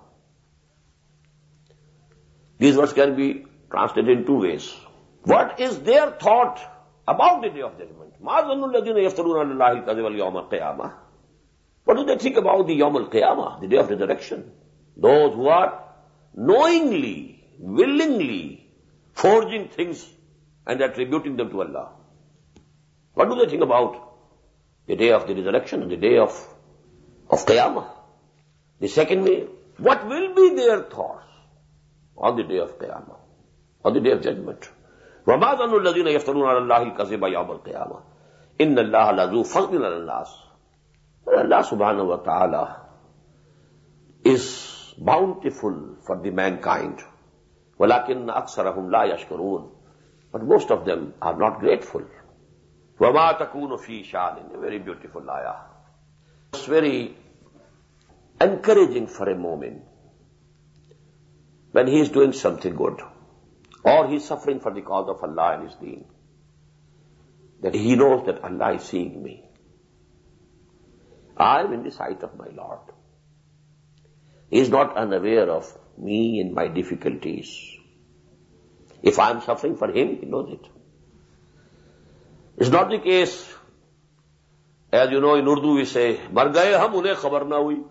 These words can be translated in two ways. What is their thought about the day of judgment? مَا ظَنُّ الَّذِينَ يَفْتَرُونَ عَلَى اللَّهِ الْكَذِبَ يَوْمَ الْقِيَامَةِ. What do they think about the Yawm al-Qiyamah, the day of resurrection? Those who are knowingly, willingly forging things and attributing them to Allah. What do they think about the day of the resurrection and the day of, of Qiyamah? The second way, what will be their thoughts on the day of Qiyamah, on the day of judgment? وَمَا ظَنُّ الَّذِينَ يَفْتَرُونَ عَلَى اللَّهِ الْكَذِبَ يَوْمَ الْقِيَامَةِ إِنَّ اللَّهَ لَذُو فَضْلٍ عَلَى النَّاسِ. Allah subhanahu wa ta'ala is bountiful for the mankind. وَلَكِنَّ أَكْثَرَهُمْ لَا يَشْكُرُونَ. But most of them are not grateful. وَمَا تَكُونُ فِي شَأْنٍ. A very beautiful ayah. It's very encouraging for a moment. When he is doing something good, or he is suffering for the cause of Allah and His deen, that he knows that Allah is seeing me. I am in the sight of my Lord. He is not unaware of me and my difficulties. If I am suffering for Him, He knows it. It's not the case, as you know in Urdu we say, Mar gaye hum unhe khabar na hui.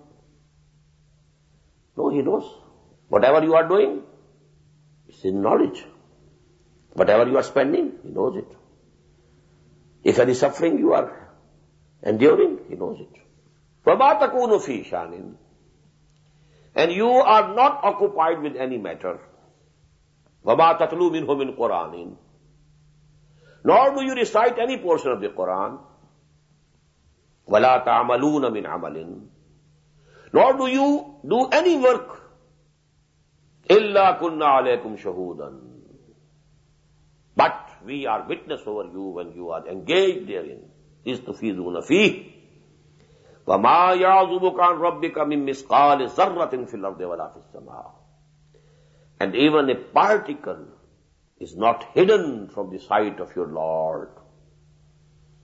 No, He knows. Whatever you are doing, it's in knowledge. Whatever you are spending, He knows it. If any suffering you are enduring, He knows it. وَمَا تَكُونُ فِي شَأْنٍ. And you are not occupied with any matter. وَمَا تَتْلُو مِنْهُ مِنْ قُرْآنٍ. Nor do you recite any portion of the Quran. وَلَا تَعْمَلُونَ مِنْ عَمَلٍ. Nor do you do any work. إِلَّا كُنَّا عَلَيْكُمْ شَهُودًا. But we are witness over you when you are engaged therein. إِذْ فِيهِ. وَمَا يَعْزُبُكَ عَنْ رَبِّكَ مِن مِّثْقَالِ ذَرَّةٍ فِي الْأَرْضِ وَلَا فِي السَّمَاءِ. And even a particle is not hidden from the sight of your Lord.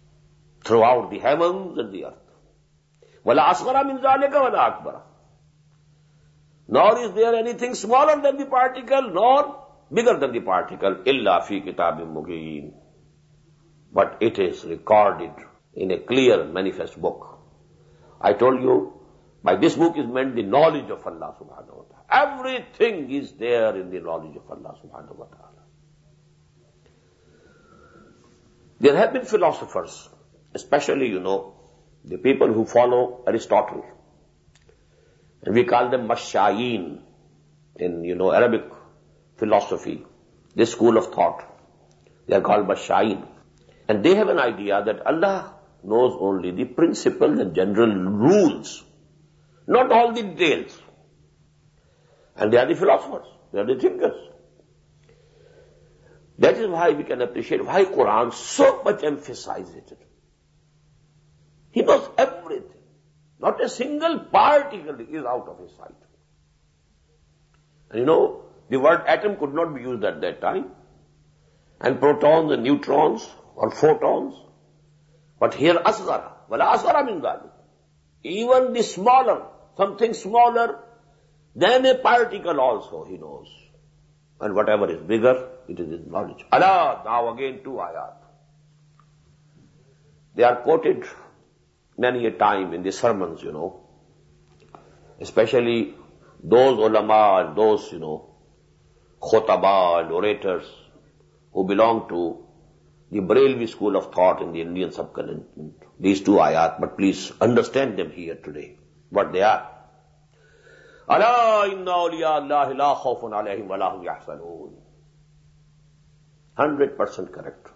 throughout the heavens and the earth. وَلَا أَصْغَرَ مِنْ ذَلِكَ وَلَا أَكْبَرَ. Nor is there anything smaller than the particle, nor bigger than the particle, إِلَّا فِي كِتَابٍ مُبِينٍ. But it is recorded in a clear, manifest book. I told you, by this book is meant the knowledge of Allah subhanahu wa ta'ala. Everything is there in the knowledge of Allah subhanahu wa ta'ala. There have been philosophers, especially, you know, the people who follow Aristotle. And we call them Mashayeen in, you know, Arabic philosophy, this school of thought. They are called Mashayeen. And they have an idea that Allah knows only the principles and general rules, not all the details. And they are the philosophers, they are the thinkers. That is why we can appreciate why Quran so much emphasizes it. He knows everything. Not a single particle is out of his sight. And you know, the word atom could not be used at that time. And protons and neutrons or photons. But here asghara, wala asghara min dhalik. Even the smaller, something smaller than a particle also he knows. And whatever is bigger, it is his knowledge. Allah, now again two ayat. They are quoted many a time in the sermons, you know. Especially those ulama and those, you know, khotaba and orators who belong to the Barelvi school of thought in the Indian subcontinent. These two ayat, but please understand them here today, what they are. Ala inna awliya Allahi la khawfun alayhim wa la hum yahzanun. Hundred percent correct.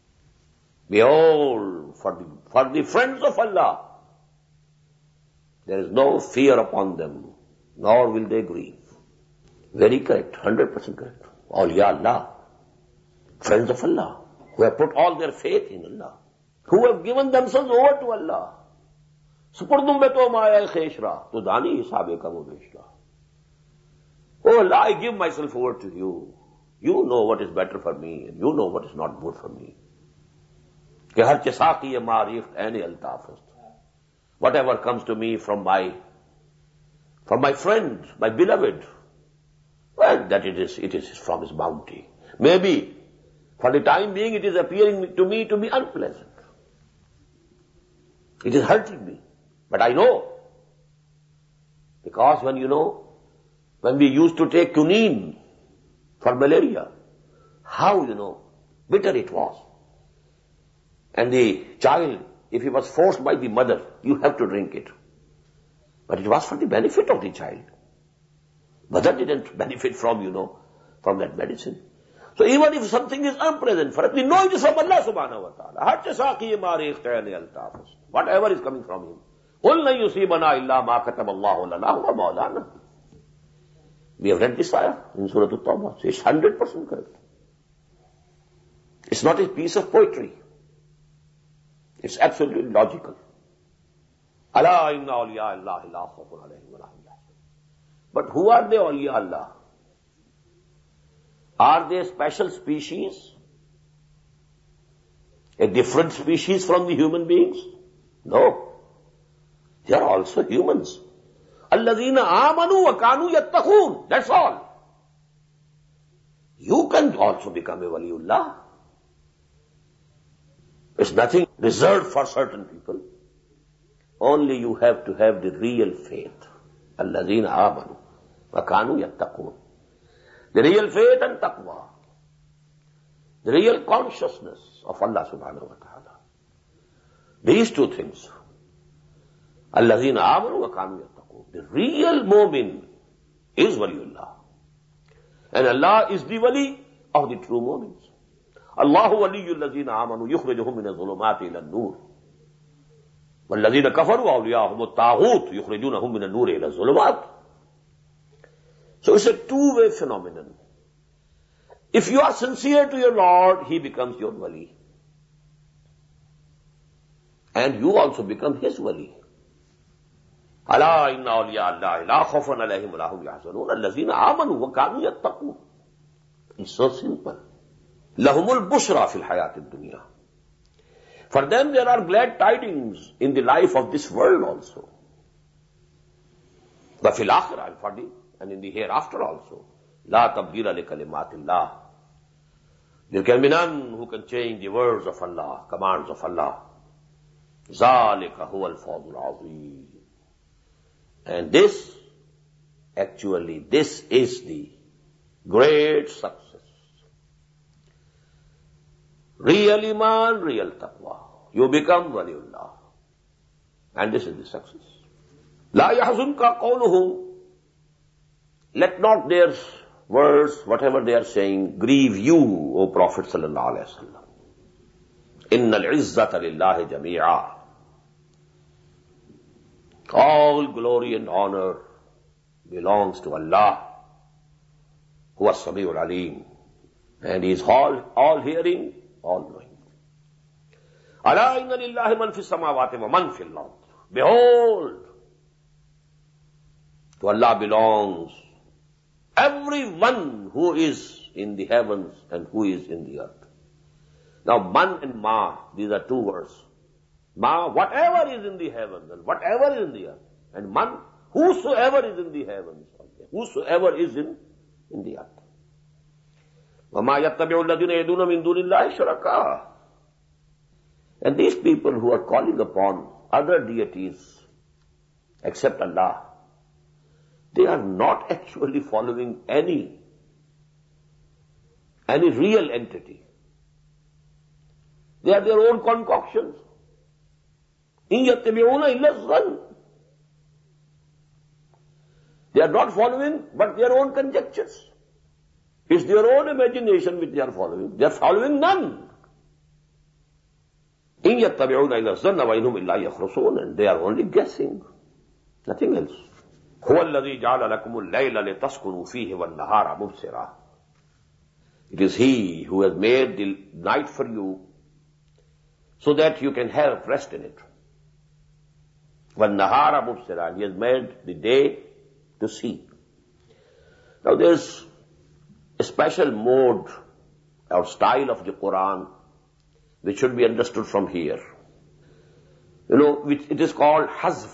Behold, for the, for the friends of Allah, there is no fear upon them, nor will they grieve. Very correct, hundred percent correct. Awliya Allah, friends of Allah, who have put all their faith in Allah, who have given themselves over to Allah. Supurdum beto maya kheshra, tu dani hisabe ka mubeshra. Oh Allah, I give myself over to you. You know what is better for me, and you know what is not good for me. Ke har chesaki ye maarift aine altafast. Whatever comes to me from my, from my friend, my beloved, well, that it is, it is from his bounty. Maybe, for the time being, it is appearing to me to be unpleasant. It is hurting me. But I know. Because when you know, when we used to take quinine for malaria, how, you know, bitter it was. And the child, if he was forced by the mother, you have to drink it. But it was for the benefit of the child. Mother didn't benefit from, you know, from that medicine. So even if something is unpleasant for us, we know it is from Allah subhanahu wa ta'ala. Whatever is coming from him. We have read this ayah in Surah At-Tawbah. So it's one hundred percent correct. It's not a piece of poetry. It's absolutely logical. Allah inna awliya Allah la khawfun alayhim wa la hum yahzanun. But who are they, awliya Allah? Are they special species? A different species from the human beings? No. They are also humans. Alladhina amanu wa kanu yattaqoon. That's all. You can also become a waliullah. It's nothing reserved for certain people. Only you have to have the real faith. Alladhina amanu wa kanu yattaqoon. The real faith and taqwa. The real consciousness of Allah subhanahu wa ta'ala. These two things. Alladhina amanu wa kanu yattaqoon. The real mu'min is waliullah. And Allah is the wali of the true mu'mins. Allahu waliyyu alladhina amanu yukhrijuhum min adh-dhulumati ila an-nur. Walladhina kafaru awliyahum at-taghut yukhrijunahum min an-nur ila adh-dhulumat. So it's a two-way phenomenon. If you are sincere to your Lord, He becomes your wali. And you also become His wali. Ala inna awliya Allahi la khawfun alayhim wa la hum yahzanun allazina amanu wa kanu yattaqun. It's so simple. Lahumul bushra fil hayatid dunya. For them there are glad tidings in the life of this world also. The fil akhirah, for the, and in the hereafter also. La tabdila li kalimatillah. There can be none who can change the words of Allah, commands of Allah. Zalika huwa al-fawzul azim. And this, actually, this is the great success. Real iman, real taqwa. You become waliullah. And this is the success. La yahzunka qawluhum. Let not their words, whatever they are saying, grieve you, O Prophet sallallahu alaihi wasallam. Innal izzata lillahi jami'a. All glory and honor belongs to Allah, huwa as-sami'ul alim, and He is all, all hearing, all knowing. Ala inna lillahi man fis samawati wa man fil ard. Behold, to Allah belongs everyone who is in the heavens and who is in the earth. Now, man and ma, these are two words. Ma, whatever is in the heavens and whatever is in the earth. And man, whosoever is in the heavens, whosoever is in, in the earth. وَمَا يَتَّبِعُ الَّذِينَ يَدُونَ مِن دُونِ اللَّهِ شُرَكَاءَ. And these people who are calling upon other deities except Allah, they are not actually following any, any real entity. They are their own concoctions. إِن يَتَّبِعُونَ إِلَّا الظَّنَّ. They are not following but their own conjectures. It's their own imagination which they are following. They are following none. إِن يَتَّبِعُونَ إِلَّا الظَّنَّ وَإِنْهُمْ إِلَّا يَخْرُصُونَ. And they are only guessing. Nothing else. هُوَ الَّذِي جَعَلَ لَكُمُ اللَّيْلَ لِتَسْكُنُوا فِيهِ وَالنَّهَارَ مُبْصِرًا. It is He who has made the night for you so that you can have rest in it. وَالنَّهَارَ مُبْصِرًا. He has made the day to see. Now there's a special mode or style of the Quran which should be understood from here. You know, which it is called hazf.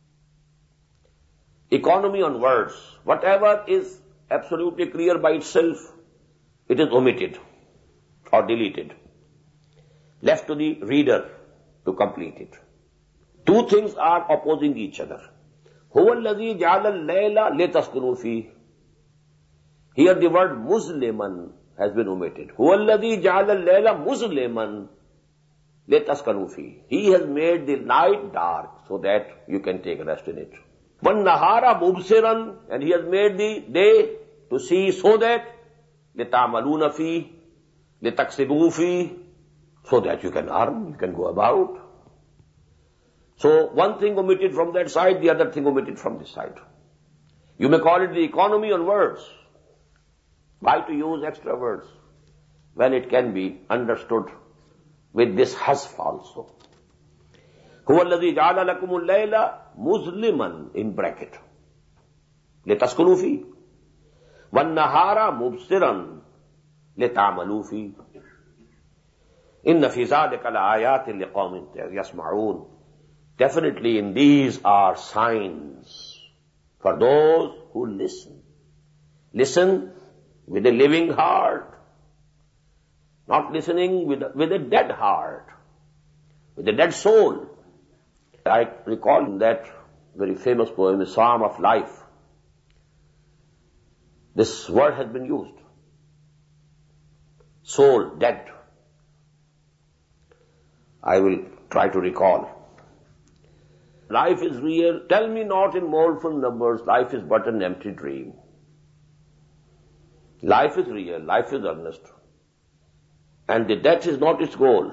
Economy on words. Whatever is absolutely clear by itself, it is omitted or deleted. Left to the reader to complete it. Two things are opposing each other. هُوَ الَّذِي جَعَلَ اللَّيْلَ لِتَسْكُنُوا فِيهِ. Here the word Musliman has been omitted. هُوَ الَّذِي جَعَلَ اللَّيْلَ مُسْلِمًا لِتَسْكُنُوا فِيهِ. He has made the night dark so that you can take rest in it. وَالنَّهَارَ مُبْصِرًا. And He has made the day to see so that لِتَعْمَلُونَ فِيهِ لِتَقْسِبُوا فِيهِ. So that you can earn, you can go about. So one thing omitted from that side, the other thing omitted from this side. You may call it the economy on words. Why to use extra words when it can be understood with this hasf also? هُوَ الَّذِي جَعَلَ لَكُمُ اللَّيْلَ مُظْلِمًا in bracket. لِتَسْكُنُوا فِيهِ. وَالنَّهَارَ مُبْصِرًا لِتَعْمَلُوا فِيهِ. إِنَّ فِي ذَلِكَ لَآيَاتٍ لِقَوْمٍ يَسْمَعُونَ. Definitely in these are signs for those who listen. Listen with a living heart. Not listening with, with a dead heart, with a dead soul. I recall in that very famous poem, The Psalm of Life, this word has been used. Soul, dead. I will try to recall. Life is real. Tell me not in mournful numbers, life is but an empty dream. Life is real, life is earnest. And the death is not its goal.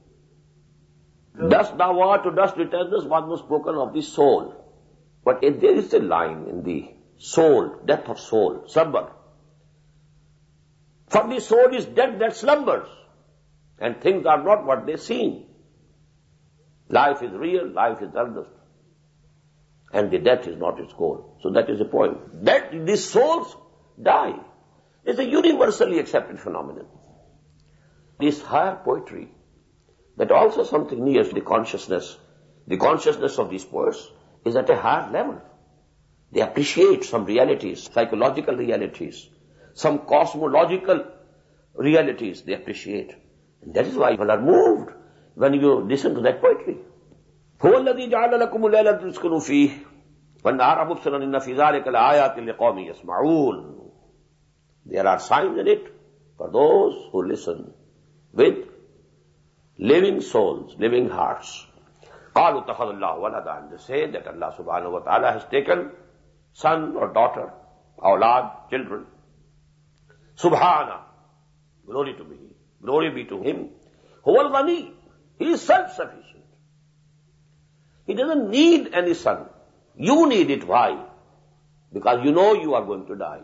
Dust thou art, to dust returnest, was spoken of the soul. But if there is a line in the soul, death of soul, slumber. For the soul is dead that slumbers, and things are not what they seem. Life is real, life is earnest. And the death is not its goal. So that is the point. That the souls die is a universally accepted phenomenon. This higher poetry, That also something near the consciousness. The consciousness of these poets is at a higher level. They appreciate some realities, psychological realities, some cosmological realities they appreciate. And that is why people are moved when you listen to that poetry. هُوَ الَّذِي جَعَلَ لَكُمُ اللَّيْلَ تُسْكُنُوا فِيهِ وَالنَّهَارَ مُبْصِرًا إِنَّ فِي ذَلِكَ لَآيَاتٍ لِقَوْمٍ يَسْمَعُونَ. There are signs in it for those who listen with living souls, living hearts. قَالُوا اتَّخَذَ اللَّهُ وَلَدًا. And they say that Allah subhanahu wa ta'ala has taken son or daughter, awlad, children. Subhana. Glory to be. Glory be to him. Huwal Ghani. He is self-sufficient. He doesn't need any son. You need it. Why? Because you know you are going to die.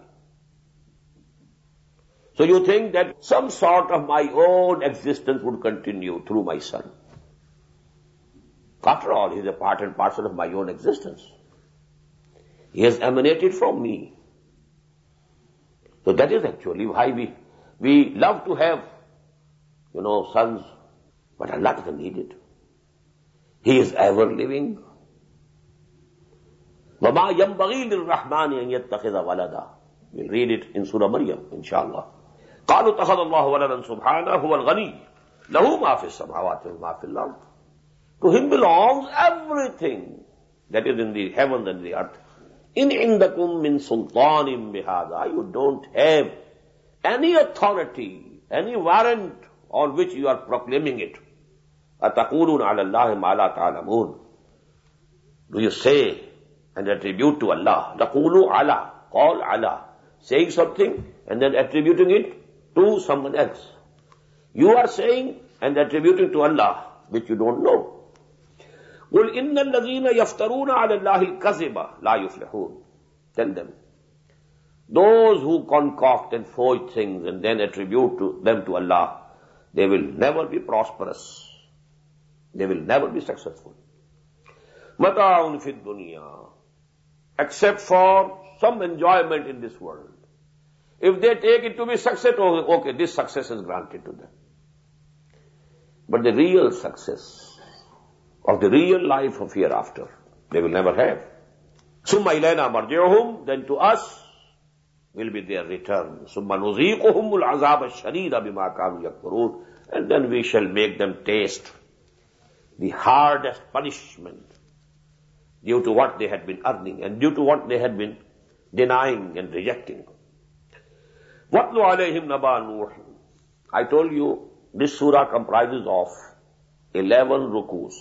So you think that some sort of my own existence would continue through my son. After all, he is a part and parcel of my own existence. He has emanated from me. So that is actually why we, we love to have, you know, sons. But Allah doesn't need it. He is ever living. وَمَا يَنْبَغِي لِلرَّحْمَنِ أَنْ يَتَّخِذَ وَلَدًا. We'll read it in Surah Maryam, inshallah. قَالُوا اتَّخَذَ اللَّهُ وَلَدًا سُبْحَانَهُ هُوَ الْغَنِيُّ لَهُ مَا فِي السَّمَاوَاتِ وَمَا فِي الْأَرْضِ. To him belongs everything that is in the heaven and the earth. In indakum min sultanim bihada. You don't have any authority, any warrant on which you are proclaiming it. Ataqulun ala Allahi ma la ta'lamun. Do you say and attribute to Allah? Taqulu ala, call Allah, saying something and then attributing it to someone else. You are saying and attributing to Allah which you don't know. قُلْ إِنَّ الَّذِينَ يَفْتَرُونَ عَلَى اللَّهِ الْكَذِبَ لَا يُفْلِحُونَ. Tell them, those who concoct and forge things and then attribute to them to Allah, they will never be prosperous. They will never be successful. مَتَاعٌ فِي الدُّنْيَا. Except for some enjoyment in this world. If they take it to be success, okay, this success is granted to them. But the real success of the real life of hereafter, they will never have. ثُمَّ إِلَيْنَا مَرْجِعُهُمْ. Then to us will be their return. ثُمَّ نُذِيقُهُمُ الْعَذَابَ الشَّدِيدَ بِمَا كَانُوا يَكْفُرُونَ. And then we shall make them taste the hardest punishment due to what they had been earning and due to what they had been denying and rejecting. وَاتْلُ عَلَيْهِمْ نَبَأَ نُوحٍ. I told you, this surah comprises of eleven rukus.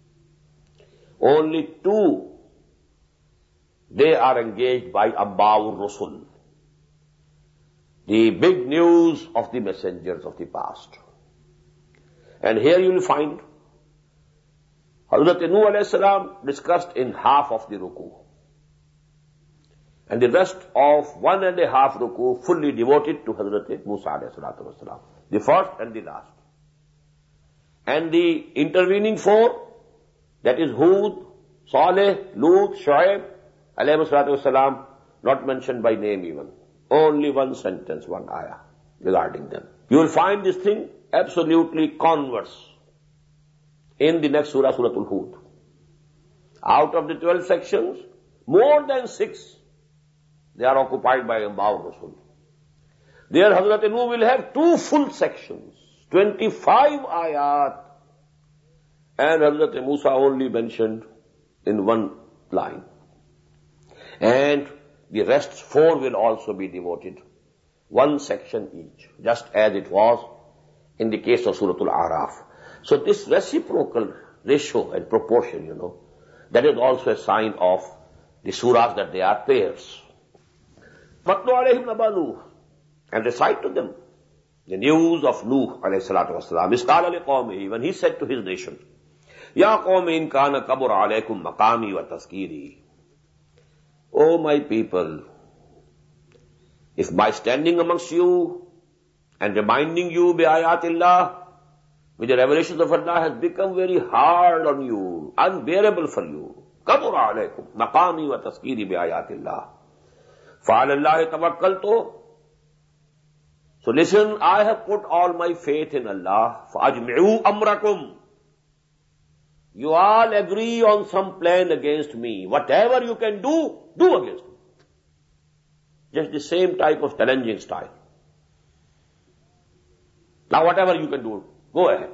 Only two, they are engaged by Amba'ur Rusul, the big news of the messengers of the past. And here you will find Hazrat Nuh alayhi salam discussed in half of the ruku. And the rest of one and a half ruku fully devoted to Hazrat Musa alayhi salatu wasalam. The first and the last. And the intervening four, that is Hud, Saleh, Lut, Shu'aib, alayhi salatu wasalam, not mentioned by name even. Only one sentence, one ayah regarding them. You will find this thing absolutely converse in the next surah, Suratul Hud. Out of the twelve sections, more than six, they are occupied by Amba'ur Rasul. There Hazrat Nuh will have two full sections, twenty-five ayat, and Hazrat Musa only mentioned in one line. And the rest four will also be devoted, one section each, just as it was in the case of Suratul Araf. So this reciprocal ratio and proportion, you know, that is also a sign of the surahs that they are pairs. وَاتْلُ عَلَيْهِمْ نَبَأَ نُوحٍ. And recite to them the news of Nuh alayhi salatu wasalam. إِذْ قَالَ لِقَوْمِهِ. When he said to his nation, يَا قَوْمِ إِنْ كَانَ كَبُرَ عَلَيْكُمْ مَقَامِي وَتَذْكِيرِي. O my people, if by standing amongst you and reminding you bi-ayatillah, with the revelations of Allah, has become very hard on you, unbearable for you. كَبُرَ عَلَيْكُمْ مَقَامِي وَتَذْكِيرِي بِآيَاتِ فَعَلَى اللَّهِ تَوَكَّلْتُ. So listen, I have put all my faith in Allah. فَأَجْمِعُوا أَمْرَكُمْ. You all agree on some plan against me. Whatever you can do, do against me. Just the same type of challenging style. Now whatever you can do, go ahead.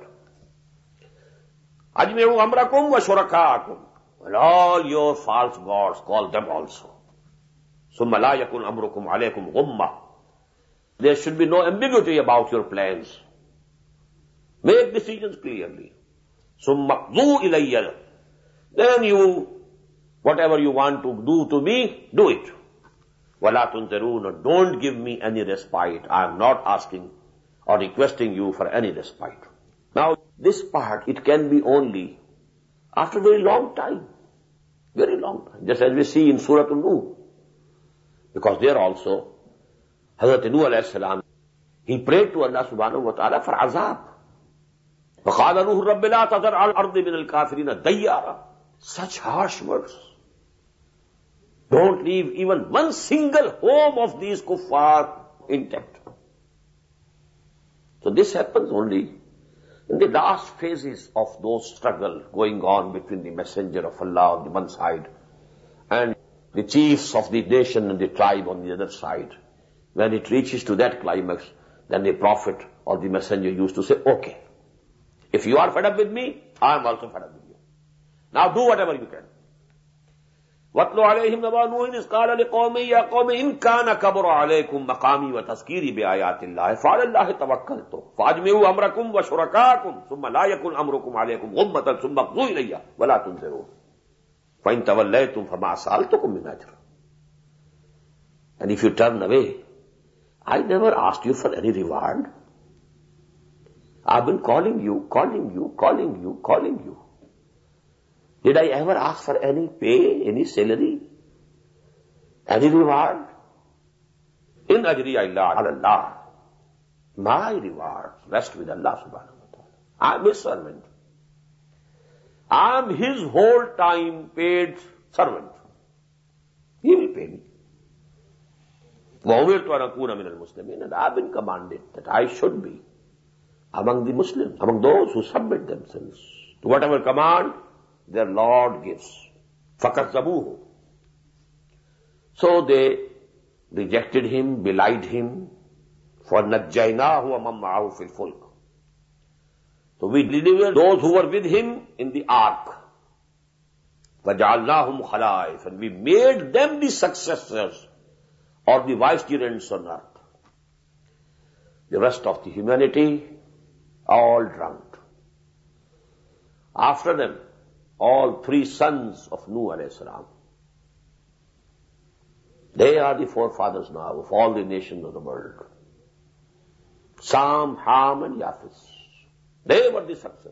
Ajmi'u amrakum wa shuraka'akum. And all your false gods, call them also. Summa la yakun amrukum alaykum ghumma. There should be no ambiguity about your plans. Make decisions clearly. Summa qdu ilayya. Then you, whatever you want to do to me, do it. Wala tunzirun. Don't give me any respite. I am not asking or requesting you for any respite. Now, this part, it can be only after a very long time. Very long time. Just as we see in Surah An-Nuh. Because there also, Hazrat Nuh alayhi salam, he prayed to Allah subhanahu wa ta'ala for azab. فَقَالَ نُوحٌ رَبِّ لَا تَذَرْ عَلَى الْأَرْضِ مِنَ الْكَافِرِينَ دَيَّارًا. Such harsh words. Don't leave even one single home of these kuffar intact. So this happens only in the last phases of those struggle going on between the messenger of Allah on the one side and the chiefs of the nation and the tribe on the other side. When it reaches to that climax, then the prophet or the messenger used to say, okay, if you are fed up with me, I am also fed up with you. Now do whatever you can. وَاتْلُ عَلَيْهِمْ نَبَأَ نُوحٍ إِذْ قَالَ لِقَوْمِهِ يَا قَوْمِ إِنْ كَانَ كَبُرَ عَلَيْكُمْ مَقَامِي وَتَذْكِيرِي بِآيَاتِ اللَّهِ فَعَلَى اللَّهِ تَوَكَّلْتُ فَأَجْمِعُوا أَمْرَكُمْ وَشُرَكَاءَكُمْ ثُمَّ لَا يَكُنْ أَمْرُكُمْ عَلَيْكُمْ غُمَّةً ثُمَّ اقْضُوا إِلَيَّ وَلَا تُنْظِرُونِ فَإِنْ تَوَلَّيْتُمْ فَمَا سَأَلْتُكُمْ مِنْ أَجْرٍ. And if you turn away, I never asked you for any reward. I've been calling you, calling you, calling you, calling you. Did I ever ask for any pay, any salary, any reward? In ajriya illa ala Allah. My rewards rest with Allah subhanahu wa ta'ala. I'm His servant. I'm His whole time paid servant. He will pay me. وَأُمِرْتُ أَنْ أَكُونَ مِنَ الْمُسْلِمِينَ. And I've been commanded that I should be among the Muslims, among those who submit themselves to whatever command their Lord gives. فَكَذَّبُوهُ. So they rejected him, belied him. فَنَجَّيْنَاهُ وَمَنْ مَعَهُ فِي الْفُلْكِ. So we delivered those who were with him in the ark. فَجَعَلْنَاهُمْ خَلَائِفَ. And we made them the successors or the vicegerents on earth. The rest of the humanity, all drowned. After them, all three sons of Nuh alayhi salam. They are the forefathers now of all the nations of the world. Sam, Ham, and Yafis. They were the successors.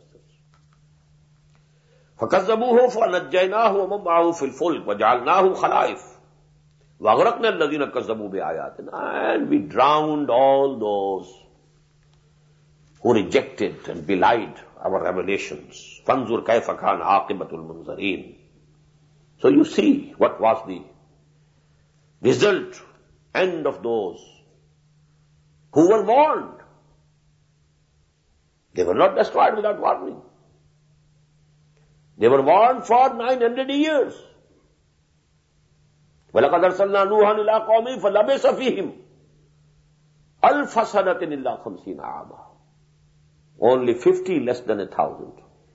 فَكَذَّبُوهُ فَنَجَّيْنَاهُ وَمَنْ مَعَهُ فِي الْفُلْكِ وَجَعَلْنَاهُمْ خَلَائِفَ وَأَغْرَقْنَا الَّذِينَ كَذَّبُوا بِآيَاتِنَا. And we drowned all those who rejected and belied our revelations. فَانْظُرْ كَيْفَ كَانَ عَاقِبَةُ الْمُنْظَرِينَ. So you see what was the result, end of those who were warned. They were not destroyed without warning. They were warned for nine hundred years. وَلَقَدْ أَرْسَلْنَا نُوحًا إِلَىٰ قَوْمِهِ فَلَبِثَ فِيهِمْ أَلْفَ سَنَةٍ إِلَّا خَمْسِينَ عَامًا. Only fifty, less than a thousand.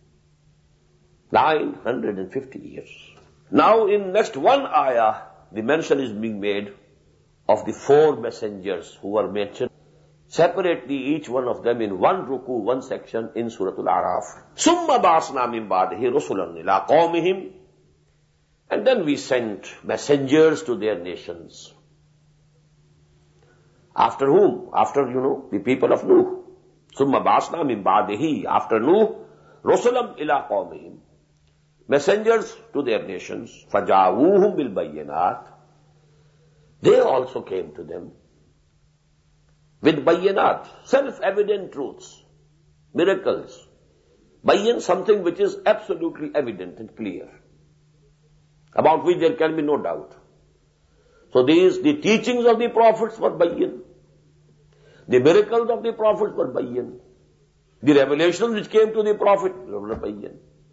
Nine hundred and fifty years. Now in next one ayah, the mention is being made of the four messengers who were mentioned separately, each one of them in one ruku, one section in Surah Al-A'raf. ثُمَّ بَعَثْنَا مِن بَعْدِهِ رُسُلًا إِلَىٰ قَوْمِهِمْ. And then we sent messengers to their nations. After whom? After, you know, the people of Nuh. ثُمَّ بَعَثْنَا مِن بَعْدِهِ. After Nuh, رُسُلًا إِلَىٰ قَوْمِهِمْ. Messengers to their nations. فَجَاءُوهُمْ بِالْبَيِّنَاتِ. They also came to them with bayyinat, self-evident truths, miracles. Bayyin, something which is absolutely evident and clear, about which there can be no doubt. So these, the teachings of the prophets were bayyin. The miracles of the prophets were bayyin. The revelations which came to the prophet were bayyin.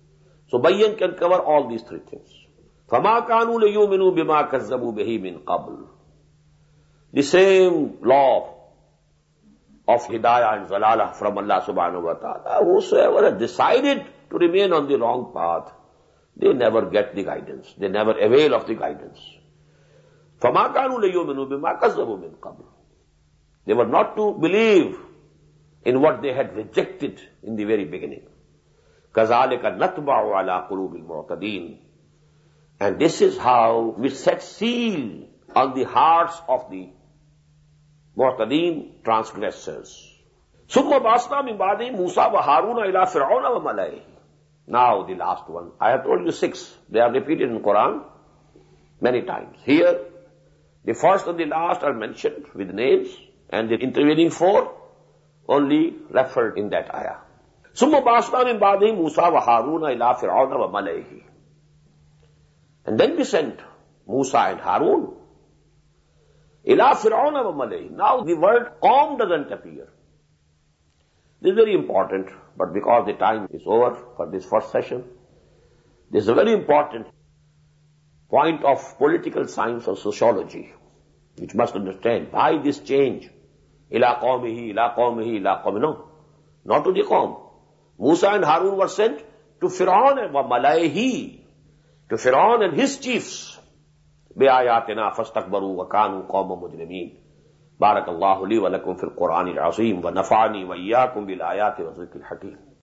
So Bayyan can cover all these three things. فَمَا كَانُوا لِيُؤْمِنُوا بِمَا كَذَّبُوا بِهِ مِنْ قَبْلِ. The same law of hidayah and zalalah from Allah subhanahu wa ta'ala. Whosoever has decided to remain on the wrong path, they never get the guidance. They never avail of the guidance. فَمَا كَانُوا لِيُؤْمِنُوا بِمَا كَذَّبُوا مِنْ قَبْلِ. They were not to believe in what they had rejected in the very beginning. كَذَلِكَ نَتْبَعُ عَلَىٰ قُلُوبِ الْمُعْتَدِينَ. And this is how we set seal on the hearts of the mu'tadeen, transgressors. ثُمَّ بَعَثْنَا مِن بَعْدِهِم مُوسَىٰ وَهَارُونَ إِلَىٰ فِرْعَوْنَ وَمَلَئِهِ. Now the last one. I have told you six. They are repeated in Quran many times. Here, the first and the last are mentioned with names, and the intervening four only referred in that ayah. ثُمَّ بَعَثْنَا مِن بَعْدِهِم مُوسَىٰ وَهَارُونَ إِلَىٰ فِرْعَوْنَ وَمَلَئِهِ. And then we sent Musa and Harun إِلَىٰ فِرْعَوْنَ وَمَلَئِهِ. Now the word Qawm doesn't appear. This is very important, but because the time is over for this first session, this is a very important point of political science or sociology, which must understand why this change. إِلَىٰ قَوْمِهِ إِلَىٰ قَوْمِهِ إِلَىٰ قَوْمِهِ. No, not to the Qawm. Musa and Harun were sent to Fir'aun and Malaihi, to Fir'aun and his chiefs. بِآيَاتِنَا فَاسْتَكْبَرُوا وَكَانُوا قَوْمًا مُجْرِمِينَ. بارك الله لي ولكم في القرآن العظيم ونفعني وإياكم بالآيات والذكر الحكيم.